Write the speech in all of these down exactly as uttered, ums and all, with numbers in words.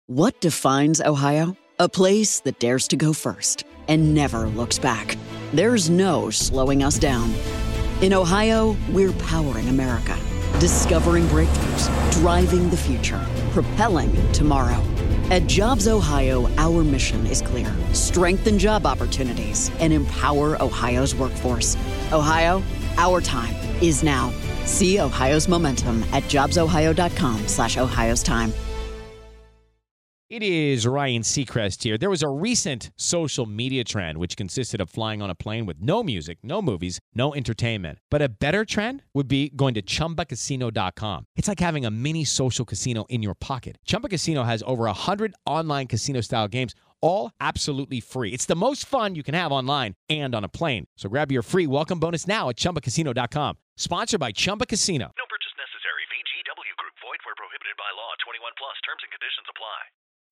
What defines Ohio? A place that dares to go first and never looks back. There's no slowing us down. In Ohio, we're powering America, discovering breakthroughs, driving the future, propelling tomorrow. At Jobs Ohio, our mission is clear. Strengthen job opportunities and empower Ohio's workforce. Ohio, our time is now. See Ohio's momentum at jobsohio.com slash Ohio's time. It is Ryan Seacrest here. There was a recent social media trend which consisted of flying on a plane with no music, no movies, no entertainment. But a better trend would be going to Chumba Casino dot com. It's like having a mini social casino in your pocket. Chumba Casino has over one hundred online casino-style games, all absolutely free. It's the most fun you can have online and on a plane. So grab your free welcome bonus now at Chumba Casino dot com. Sponsored by Chumba Casino. No purchase necessary. V G W Group. Void where prohibited by law. twenty-one plus. Terms and conditions apply.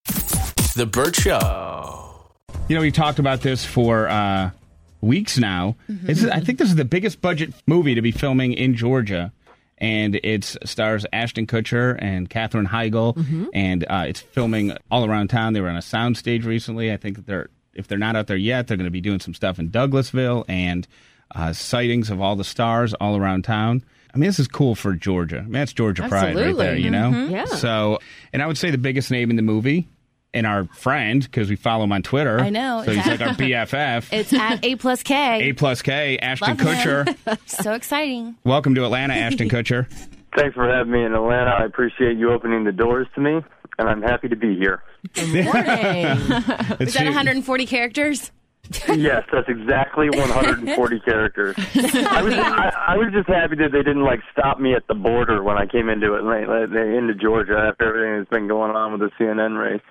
The Burt Show. You know, we've talked about this for uh, weeks now. Mm-hmm. This is, I think this is the biggest budget movie to be filming in Georgia. And it stars Ashton Kutcher and Katherine Heigl. Mm-hmm. And uh, it's filming all around town. They were on a soundstage recently. I think that they're, if they're not out there yet, they're going to be doing some stuff in Douglasville and uh, sightings of all the stars all around town. I mean, this is cool for Georgia. I mean, that's Georgia pride right there, you know? Mm-hmm. Yeah. So, and I would say the biggest name in the movie, and our friend, because we follow him on Twitter. I know. So he's like our B F F. It's at A plus K. A plus K, Ashton Love Kutcher. him. So exciting. Welcome to Atlanta, Ashton Kutcher. Thanks for having me in Atlanta. I appreciate you opening the doors to me, and I'm happy to be here. Good morning. Was that one hundred forty characters? Yes, that's exactly one hundred forty characters. I was, I, I was just happy that they didn't like stop me at the border when I came into Atlanta, into Georgia after everything that's been going on with the C N N race.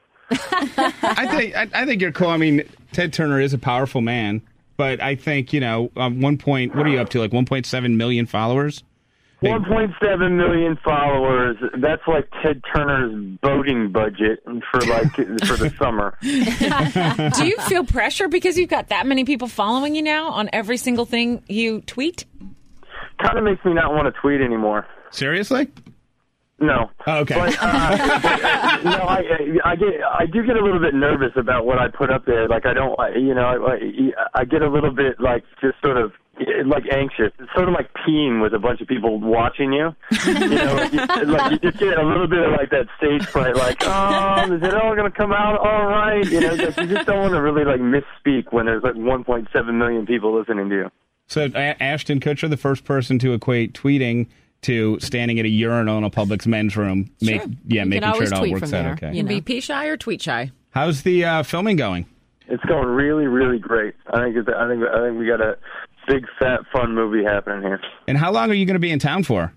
I think I, I think you're cool. I mean, Ted Turner is a powerful man, but I think, you know, um, one point, what are you up to? Like one point seven million followers? one point seven million followers. That's like Ted Turner's boating budget for like for the summer. Do you feel pressure because you've got that many people following you now on every single thing you tweet? Kind of makes me not want to tweet anymore. Seriously? No. Oh, okay. But, uh, but, uh, no, I, I get, I do get a little bit nervous about what I put up there. Like I don't, you know, I, I get a little bit like just sort of like anxious. It's sort of like peeing with a bunch of people watching you. You know, like you, like you just get a little bit of like that stage fright. Like, oh, is it all going to come out all right? You know, like you just don't want to really like misspeak when there's like one point seven million people listening to you. So a- Ashton Kutcher, the first person to equate tweeting to standing at a urinal in a Publix men's room, make, Sure. yeah, You making can sure it all always tweet works from out there. okay. You can be pee shy or tweet shy. How's the uh, filming going? It's going really, really great. I think it's, I think I think we got a big, fat, fun movie happening here. And how long are you going to be in town for?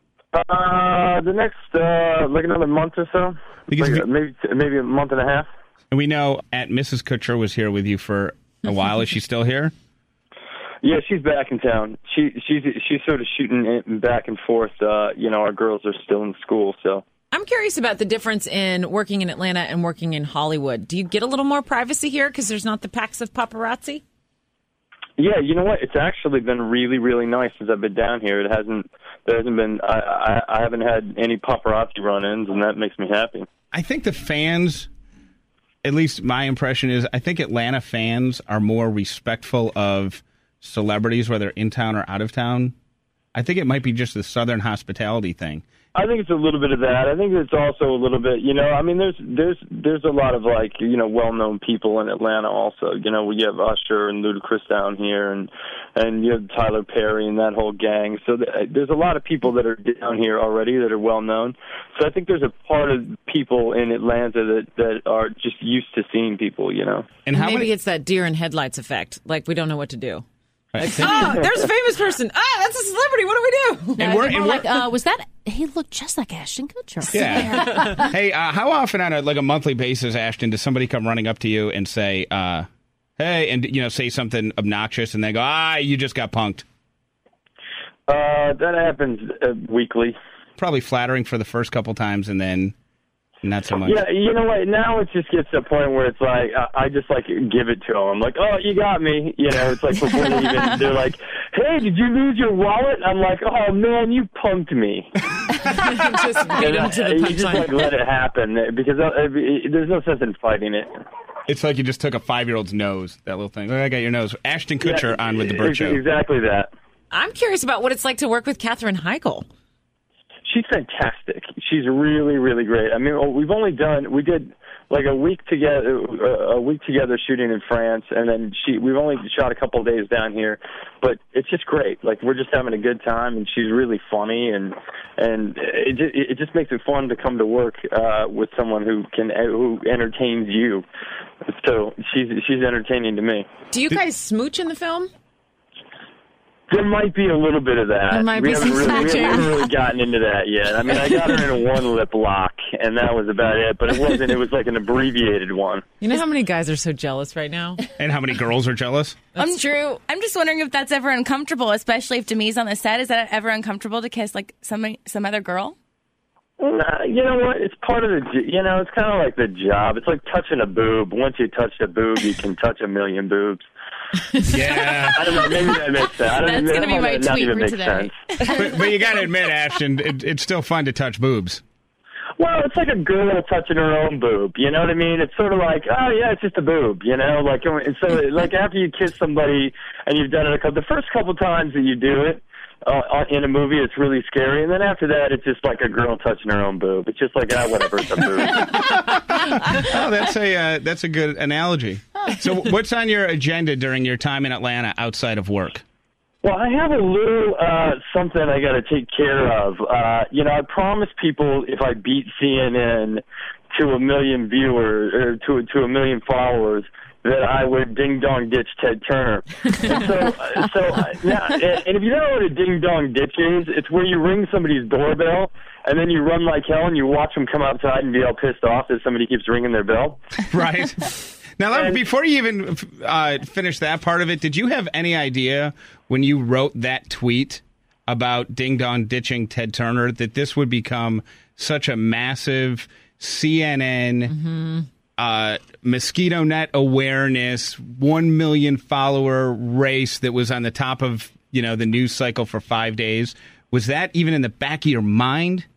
Uh, the next uh, like another month or so. Because Like, we- maybe maybe a month and a half. And we know at Missus Kutcher was here with you for a while. Is she still here? Yeah, she's back in town. She she's she's sort of shooting it back and forth. Uh, you know, our girls are still in school, so. I'm curious about the difference in working in Atlanta and working in Hollywood. Do you get a little more privacy here because there's not the packs of paparazzi? Yeah, you know what? It's actually been really, really nice since I've been down here. It hasn't, there hasn't been, I, I, I haven't had any paparazzi run-ins, and that makes me happy. I think the fans, at least my impression is, I think Atlanta fans are more respectful of celebrities, whether in town or out of town. I think it might be just the Southern hospitality thing. I think it's a little bit of that. I think it's also a little bit, you know, I mean, there's there's there's a lot of, like, you know, well-known people in Atlanta also. You know, we have Usher and Ludacris down here, and and you have Tyler Perry and that whole gang. So th- there's a lot of people that are down here already that are well-known. So I think there's a part of people in Atlanta that, that are just used to seeing people, you know. And how Maybe many? it's that deer in headlights effect. Like, we don't know what to do. Like, oh, there's a famous person. Ah, that's a celebrity. What do we do? And No, we're, people and are we're, like, uh, was that? He looked just like Ashton Kutcher. yeah. Hey, uh, how often on a like a monthly basis, Ashton, does somebody come running up to you and say, uh, "Hey," and you know, say something obnoxious, and they go, "Ah, you just got punked"? Uh, that happens uh, weekly. Probably flattering for the first couple times, and then Not so much. Yeah, you know what? Now it just gets to a point where it's like I, I just like give it to them. I'm like, oh, you got me. You know, it's like before they even they're like, hey, did you lose your wallet? I'm like, oh man, you punked me. Just beat him to the you just punchline. like let it happen because uh, it, there's no sense in fighting it. It's like you just took a five-year-old's nose, that little thing. Look, I got your nose. Ashton Kutcher Yeah, on with the Burt ex- Show. Exactly that. I'm curious about what it's like to work with Katherine Heigl. She's fantastic. She's really, really great. I mean, we've only done we did like a week together, a week together shooting in France, and then she we've only shot a couple of days down here, but it's just great. Like we're just having a good time, and she's really funny, and and it just, it just makes it fun to come to work uh, with someone who can who entertains you. So she's she's entertaining to me. Do you guys smooch in the film? There might be a little bit of that. There might we be haven't some really, we smooching. haven't really gotten into that yet. I mean, I got her in a one lip lock, and that was about it. But it wasn't. It was like an abbreviated one. You know how many guys are so jealous right now? And how many girls are jealous? That's I'm, true. I'm just wondering if that's ever uncomfortable, especially if Demi's on the set. Is that ever uncomfortable to kiss like some some other girl? Nah, you know what? It's part of the. j- You know, it's kind of like the job. It's like touching a boob. Once you touch a boob, you can touch a million boobs. Yeah. I don't know. Maybe that makes sense. I don't, That's that gonna be might my not tweet even for make today. sense. but, but you got to admit, Ashton, it, it's still fun to touch boobs. Well, it's like a girl touching her own boob. You know what I mean? It's sort of like, oh yeah, it's just a boob. You know, like and so like after you kiss somebody and you've done it a couple, the first couple times that you do it uh, in a movie, it's really scary, and then after that, it's just like a girl touching her own boob. It's just like ah, whatever, it's a boob. Oh, that's a uh, that's a good analogy. So, what's on your agenda during your time in Atlanta outside of work? Well, I have a little uh, something I got to take care of. Uh, you know, I promised people if I beat C N N to a million viewers or to to a million followers that I would ding dong ditch Ted Turner. And so, so uh, yeah. And if you don't know what a ding dong ditch is, it's where you ring somebody's doorbell and then you run like hell and you watch them come outside and be all pissed off that somebody keeps ringing their bell. Right. Now, And- before you even uh, finish that part of it, did you have any idea when you wrote that tweet about Ding Dong ditching Ted Turner that this would become such a massive C N N Mm-hmm. uh, mosquito net awareness, one million follower race that was on the top of, you know, the news cycle for five days? Was that even in the back of your mind?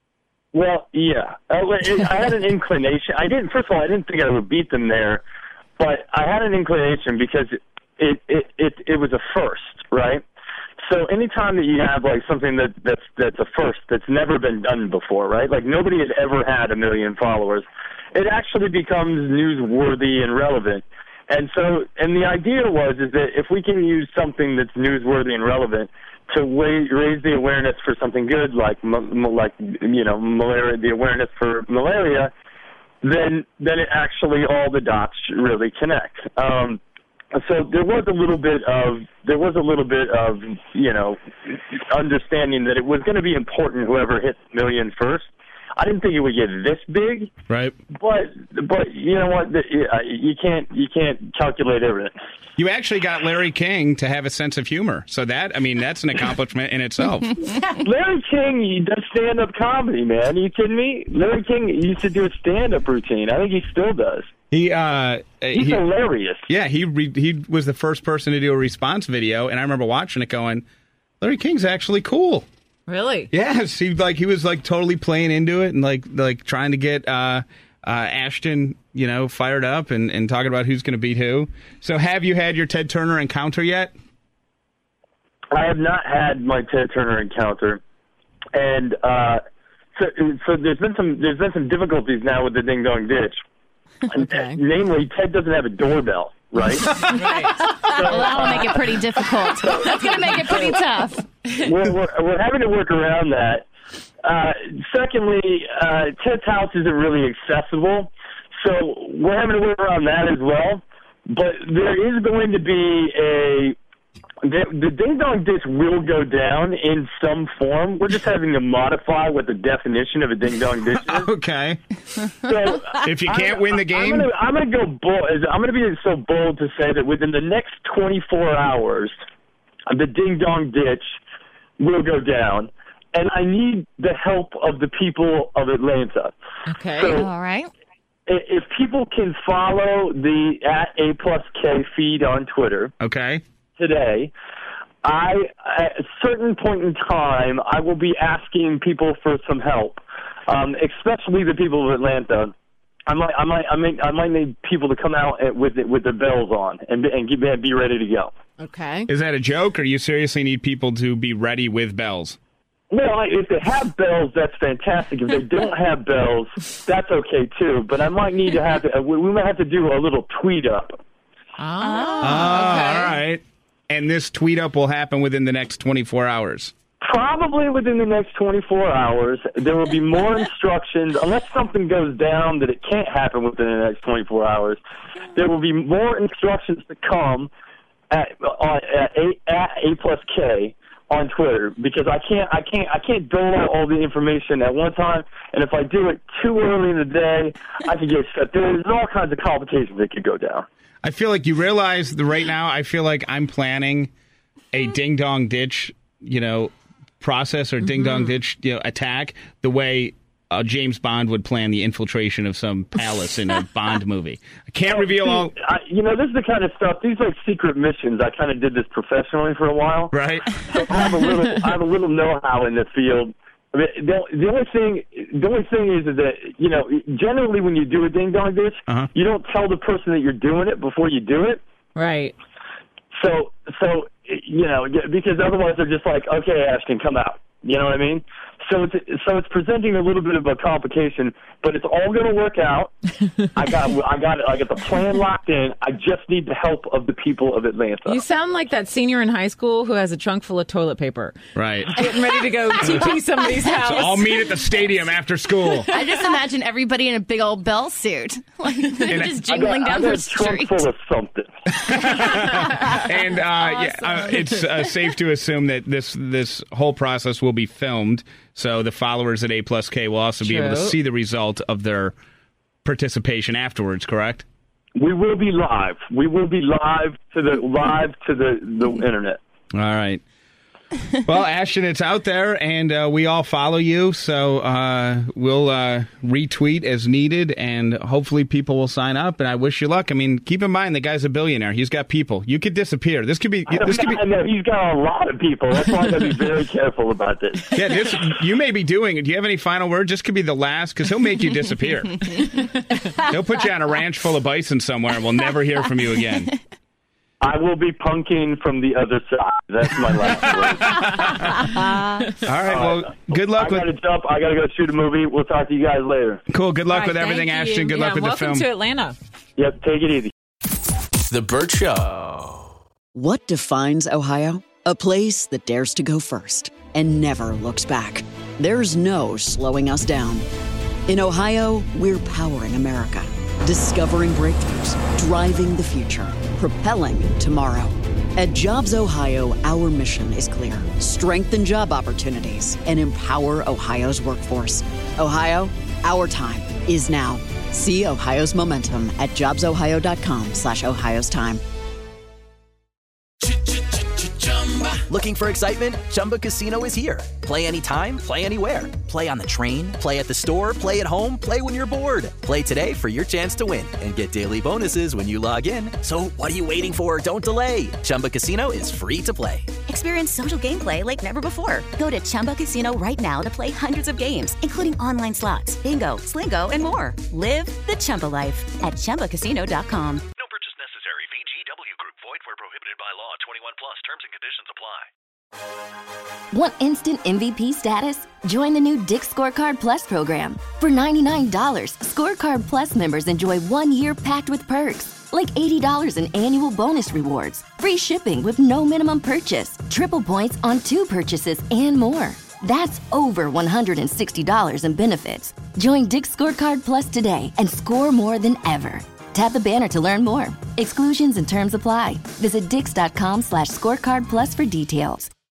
Well, yeah. I, I had an inclination. I didn't. First of all, I didn't think I would beat them there, but I had an inclination because it it it, it was a first, right? So anytime that you have like something that that's that's a first that's never been done before, right? Like nobody had ever had a million followers. It actually becomes newsworthy and relevant. And so, and the idea was is that if we can use something that's newsworthy and relevant to wa- raise the awareness for something good, like m- like you know malaria, the awareness for malaria, then then it actually all the dots really connect. Um, so there was a little bit of there was a little bit of you know understanding that it was going to be important whoever hit a million first. I didn't think it would get this big, Right. but but you know what? The, you can't you can't calculate everything. You actually got Larry King to have a sense of humor. So that, I mean, that's an accomplishment in itself. Larry King he does stand-up comedy, man. Are you kidding me? Larry King used to do a stand-up routine. I think he still does. He, uh, He's he, hilarious. yeah, he re- he was the first person to do a response video, and I remember watching it, going, Larry King's actually cool. Really? Yes, he like he was like totally playing into it and like like trying to get uh, uh, Ashton, you know, fired up and, and talking about who's going to beat who. So, have you had your Ted Turner encounter yet? I have not had my Ted Turner encounter, and uh, so so there's been some there's been some difficulties now with the Ding Dong Ditch. Okay. Namely, Ted doesn't have a doorbell, right? Right. Well, that'll make it pretty difficult. That's going to make it pretty tough. we're, we're, we're having to work around that. Uh, secondly, uh, Ted's house isn't really accessible, so we're having to work around that as well. But there is going to be a the, the Ding Dong Ditch will go down in some form. We're just having to modify what the definition of a Ding Dong Ditch is. Okay. So If you can't win the game, I'm gonna, I'm gonna go bold. I'm gonna be so bold to say that within the next twenty-four hours, the Ding Dong Ditch will go down, and I need the help of the people of Atlanta. Okay. So, All right. i- if people can follow the at A plus K feed on Twitter Okay. today, I at a certain point in time I will be asking people for some help, um, especially the people of Atlanta. I might, I might, I might, I might need people to come out at- with with their bells on and and get, be ready to go. Okay. Is that a joke, or you seriously need people to be ready with bells? Well, I- if they have bells, that's fantastic. If they don't have bells, that's okay too. But I might need to have to, we we might have to do a little tweet up. Oh, Ah, okay. all right. And this tweet up will happen within the next twenty-four hours. Probably within the next twenty-four hours, there will be more instructions, unless something goes down that it can't happen within the next twenty-four hours. There will be more instructions to come at on, at, A, at A plus K on Twitter, because I can't, I can't, I can't dole out all the information at one time. And if I do it too early in the day, I could get shut. There's all kinds of complications that could go down. I feel like you realize that right now, I feel like I'm planning a ding dong ditch, you know, process or ding dong ditch, you know, attack the way uh, James Bond would plan the infiltration of some palace in a Bond movie. I can't reveal all. I, you know, this is the kind of stuff. These like secret missions. I kind of did this professionally for a while. Right. So I have a little, I have a little know-how in the field. I mean, the, the only thing, the only thing is, is that, you know, generally when you do a ding dong ditch, Uh-huh. you don't tell the person that you're doing it before you do it. Right. So, so you know, because otherwise they're just like, okay, Ashton, come out. You know what I mean? So it's so it's presenting a little bit of a complication, but it's all going to work out. I got I got it. I got the plan locked in. I just need the help of the people of Atlanta. You sound like that senior in high school who has a trunk full of toilet paper, Right. getting ready to go T P somebody's house. So I'll meet at the stadium after school. I just imagine everybody in a big old bell suit, like they're just I jingling got, down I the got a trunk street. full of something. And uh, yeah, uh, it's uh, safe to assume that this this whole process will be filmed, so the followers at A plus K will also be able to True. see the result of their participation afterwards. Correct? We will be live. We will be live to the live to the, the internet. All right. Well, Ashton, it's out there, and uh, we all follow you, so uh, we'll uh, retweet as needed, and hopefully people will sign up. And I wish you luck. I mean, keep in mind the guy's a billionaire; he's got people. You could disappear. This could be. This could be. I know he's got a lot of people. That's why I got to be very careful about this. Yeah, this you may be doing. Do you have any final word? This could be the last, because he'll make you disappear. He'll put you on a ranch full of bison somewhere, and we'll never hear from you again. I will be punking from the other side. That's my last word. All right. Well, good luck I got to with. jump. I got to go shoot a movie. We'll talk to you guys later. Cool. Good luck All right, with everything, thank Ashton. you. Good yeah, luck with the welcome film. to Atlanta. Yep, take it easy. The Burt Show. What defines Ohio? A place that dares to go first and never looks back. There's no slowing us down. In Ohio, we're powering America, discovering breakthroughs, driving the future, propelling tomorrow. At Jobs Ohio, our mission is clear: strengthen job opportunities and empower Ohio's workforce. Ohio, our time is now. See Ohio's momentum at jobs ohio dot com slash Ohio's time. Looking for excitement? Chumba Casino is here. Play anytime, play anywhere. Play on the train, play at the store, play at home, play when you're bored. Play today for your chance to win and get daily bonuses when you log in. So what are you waiting for? Don't delay. Chumba Casino is free to play. Experience social gameplay like never before. Go to Chumba Casino right now to play hundreds of games, including online slots, bingo, Slingo, and more. Live the Chumba life at chumba casino dot com. No purchase necessary. V G W Group. Void where prohibited by law. twenty-one plus. Terms and conditions apply. Want instant M V P status? Join the new Dick's Scorecard Plus program. For ninety-nine dollars, Scorecard Plus members enjoy one year packed with perks, like eighty dollars in annual bonus rewards, free shipping with no minimum purchase, triple points on two purchases, and more. That's over one hundred sixty dollars in benefits. Join Dick's Scorecard Plus today and score more than ever. Tap the banner to learn more. Exclusions and terms apply. Visit dix dot com slash scorecard plus for details.